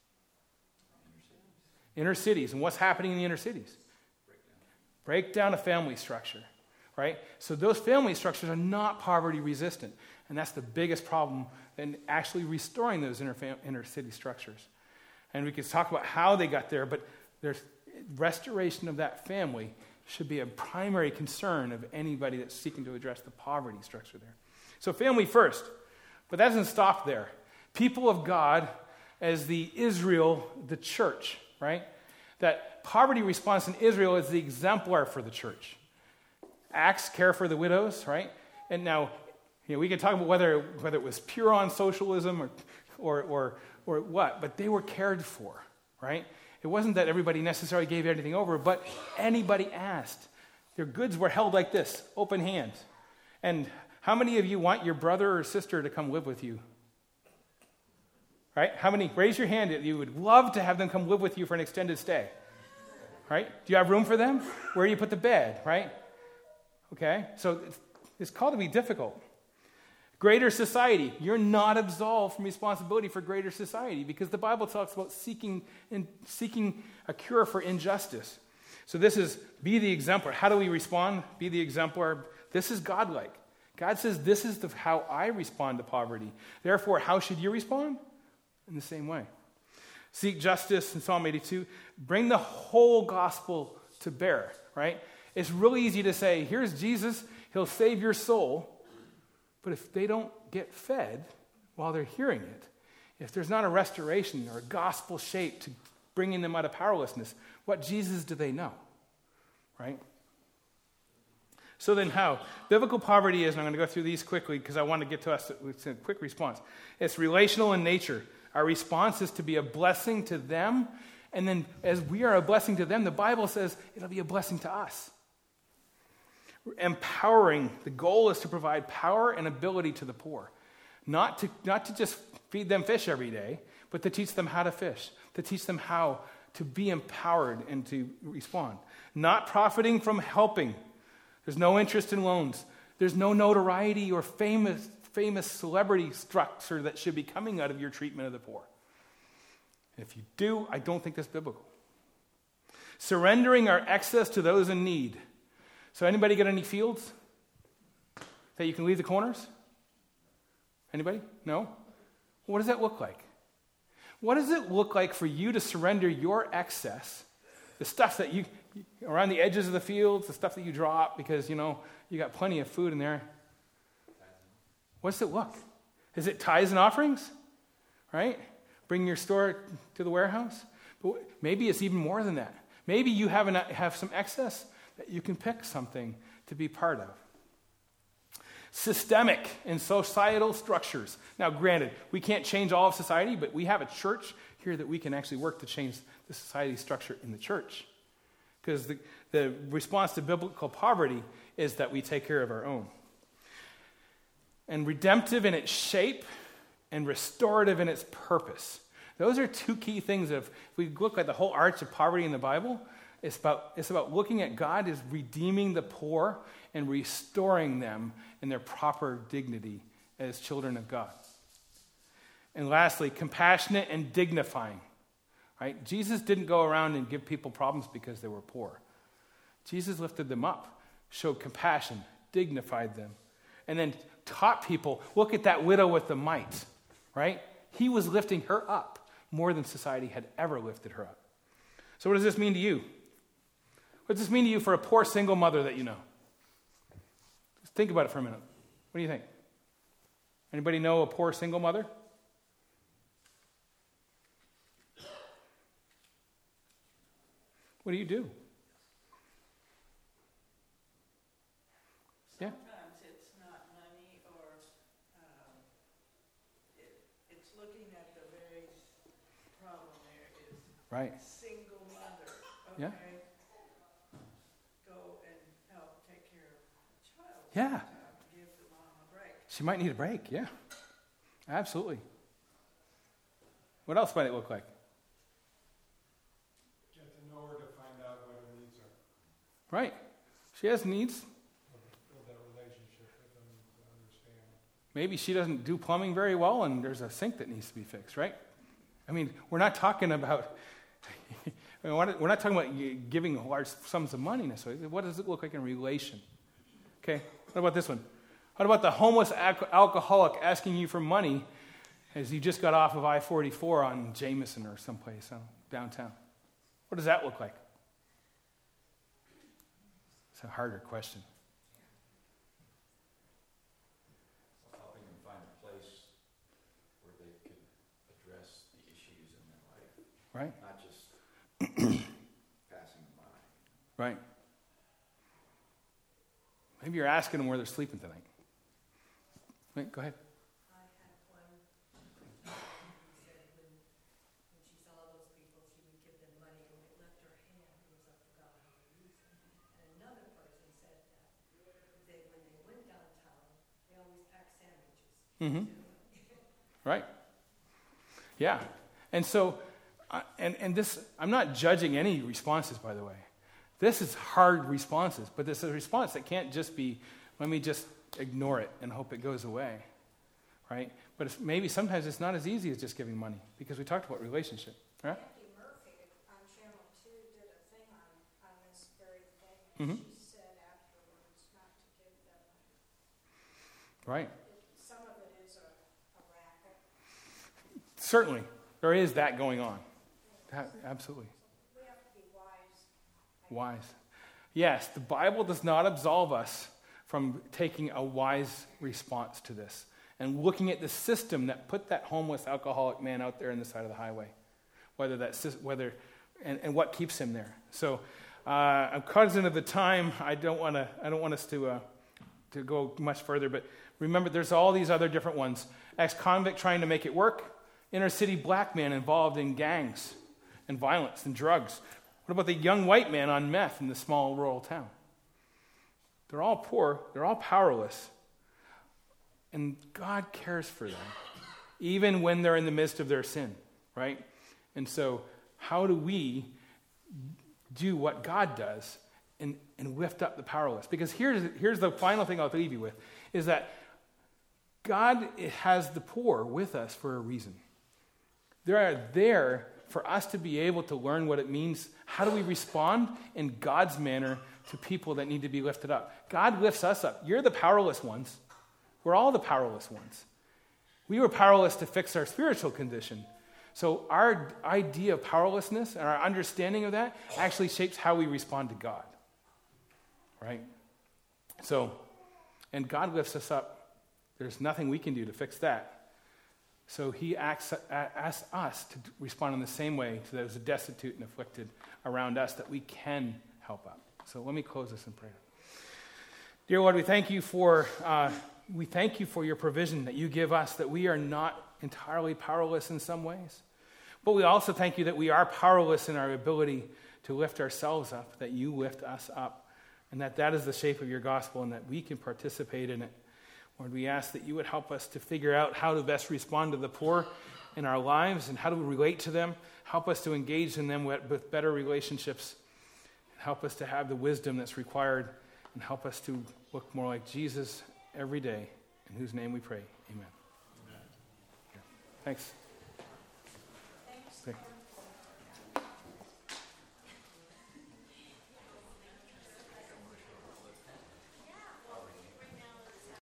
Inner cities. And what's happening in the inner cities? Breakdown. Breakdown of family structure, right? So those family structures are not poverty resistant. And that's the biggest problem in actually restoring those inner, fam- inner city structures. And we could talk about how they got there, but there's restoration of that family should be a primary concern of anybody that's seeking to address the poverty structure there. So family first. But that doesn't stop there. People of God as the Israel, the church, right? That poverty response in Israel is the exemplar for the church. Acts, care for the widows, right? And now, you know, we can talk about whether whether it was pure on socialism or, or or or what, but they were cared for, right? It wasn't that everybody necessarily gave anything over, but anybody asked. Their goods were held like this, open hands. And how many of you want your brother or sister to come live with you? Right? How many, raise your hand that you would love to have them come live with you for an extended stay? Right? Do you have room for them? Where do you put the bed? Right? Okay? So it's, it's called to be difficult. Greater society. You're not absolved from responsibility for greater society because the Bible talks about seeking and seeking a cure for injustice. So this is be the exemplar. How do we respond? Be the exemplar. This is godlike. God says this is the, how I respond to poverty. Therefore, how should you respond? In the same way. Seek justice in Psalm eighty-two. Bring the whole gospel to bear, right? It's really easy to say, here's Jesus. He'll save your soul. But if they don't get fed while they're hearing it, if there's not a restoration or a gospel shape to bringing them out of powerlessness, what Jesus do they know? Right? So then how? Biblical poverty is, and I'm going to go through these quickly because I want to get to us with a quick response. It's relational in nature. Our response is to be a blessing to them, and then as we are a blessing to them, the Bible says it'll be a blessing to us. Empowering, the goal is to provide power and ability to the poor. Not to, not to just feed them fish every day, but to teach them how to fish, to teach them how to be empowered and to respond. Not profiting from helping. There's no interest in loans. There's no notoriety or famous, famous celebrity structure that should be coming out of your treatment of the poor. If you do, I don't think that's biblical. Surrendering our excess to those in need. So anybody got any fields that you can leave the corners? Anybody? No? What does that look like? What does it look like for you to surrender your excess, the stuff that you, around the edges of the fields, the stuff that you drop because, you know, you got plenty of food in there? What does it look? Is it tithes and offerings? Right? Bring your store to the warehouse? But maybe it's even more than that. Maybe you have, an, have some excess that you can pick something to be part of. Systemic and societal structures. Now, granted, we can't change all of society, but we have a church here that we can actually work to change the society structure in the church. Because the, the response to biblical poverty is that we take care of our own. And redemptive in its shape and restorative in its purpose. Those are two key things. Of, if we look at the whole arch of poverty in the Bible, It's about, it's about looking at God as redeeming the poor and restoring them in their proper dignity as children of God. And lastly, compassionate and dignifying. Right? Jesus didn't go around and give people problems because they were poor. Jesus lifted them up, showed compassion, dignified them, and then taught people, look at that widow with the mite. Right? He was lifting her up more than society had ever lifted her up. So what does this mean to you? What does this mean to you for a poor single mother that you know? Just think about it for a minute. What do you think? Anybody know a poor single mother? What do you do? Yeah. Sometimes it's not money or um, it, it's looking at the very problem there is Right. single mother. Okay. Yeah. Yeah. Give the mom a break. She might need a break, yeah. Absolutely. What else might it look like? You have to know her to find out what her needs are. Right. She has needs. Build that relationship with them to understand. Maybe she doesn't do plumbing very well and there's a sink that needs to be fixed, right? I mean, we're not talking about I mean, we're not talking about giving large sums of money necessarily. What does it look like in relation? Okay, what about this one? What about the homeless al- alcoholic asking you for money as you just got off of I forty-four on Jameson or someplace uh, downtown? What does that look like? It's a harder question. Helping them find a place where they can address the issues in their life. Right? Not just passing them by. Right. Maybe you're asking them where they're sleeping tonight. Right, go ahead. I had one who said when, when she saw those people, she would give them money, and when it left her hand, it was up to God how to use it. And another person said that they, when they went downtown, they always packed sandwiches. Mm-hmm. Right. Yeah. And so, uh, and, and this, I'm not judging any responses, by the way. This is hard responses, but this is a response that can't just be, let me just ignore it and hope it goes away, right? But it's, maybe sometimes it's not as easy as just giving money, because we talked about relationship, right? Andy Murphy on Channel two did a thing on, on this very thing, and Mhm. she said afterwards not to give them money. Right. It, some of it is a, a racket. Certainly, there is that going on. That, absolutely. We have to be wise. Wise. Yes, the Bible does not absolve us from taking a wise response to this and looking at the system that put that homeless alcoholic man out there on the side of the highway, whether that whether and, and what keeps him there. So, uh, I'm cognizant of the time. I don't want to. I don't want us to uh, to go much further. But remember, there's all these other different ones. Ex-convict trying to make it work. Inner city black man involved in gangs and violence and drugs. What about the young white man on meth in the small rural town? They're all poor. They're all powerless. And God cares for them, even when they're in the midst of their sin, right? And so how do we do what God does and, and lift up the powerless? Because here's, here's the final thing I'll leave you with, is that God has the poor with us for a reason. They are there for us to be able to learn what it means. How do we respond in God's manner to people that need to be lifted up? God lifts us up. You're the powerless ones. We're all the powerless ones. We were powerless to fix our spiritual condition. So our idea of powerlessness and our understanding of that actually shapes how we respond to God. Right? So, and God lifts us up. There's nothing we can do to fix that. So he asks, asks us to respond in the same way to those destitute and afflicted around us that we can help out. So let me close this in prayer. Dear Lord, we thank you for uh, we thank you for your provision that you give us, that we are not entirely powerless in some ways. But we also thank you that we are powerless in our ability to lift ourselves up, that you lift us up, and that that is the shape of your gospel and that we can participate in it. Lord, we ask that you would help us to figure out how to best respond to the poor in our lives and how to relate to them. Help us to engage in them with better relationships. Help us to have the wisdom that's required and help us to look more like Jesus every day, in whose name we pray. Amen. Amen. Thanks. Thanks. Okay.